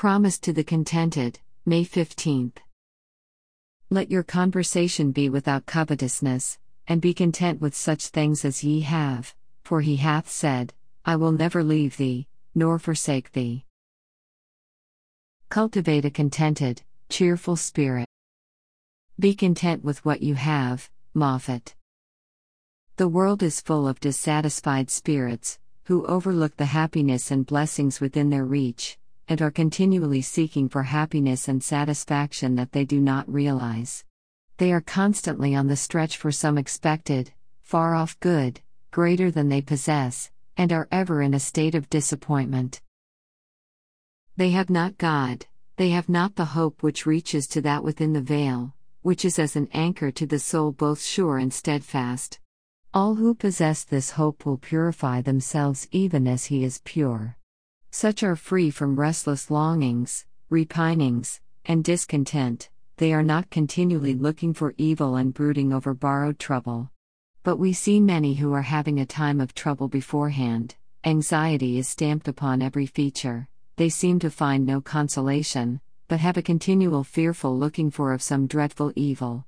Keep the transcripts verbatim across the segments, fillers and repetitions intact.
Promise to the Contented, May fifteenth. Let your conversation be without covetousness, and be content with such things as ye have, for he hath said, I will never leave thee, nor forsake thee. Cultivate a contented, cheerful spirit. Be content with what you have, Moffat. The world is full of dissatisfied spirits, who overlook the happiness and blessings within their reach, and are continually seeking for happiness and satisfaction that they do not realize. They are constantly on the stretch for some expected, far-off good, greater than they possess, and are ever in a state of disappointment. They have not God, they have not the hope which reaches to that within the veil, which is as an anchor to the soul both sure and steadfast. All who possess this hope will purify themselves even as he is pure. Such are free from restless longings, repinings, and discontent. They are not continually looking for evil and brooding over borrowed trouble. But we see many who are having a time of trouble beforehand. Anxiety is stamped upon every feature. They seem to find no consolation, but have a continual fearful looking for of some dreadful evil.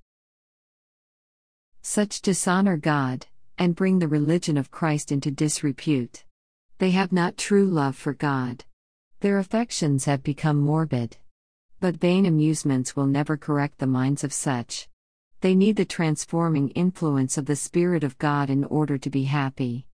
Such dishonor God, and bring the religion of Christ into disrepute. They have not true love for God. Their affections have become morbid. But vain amusements will never correct the minds of such. They need the transforming influence of the Spirit of God in order to be happy.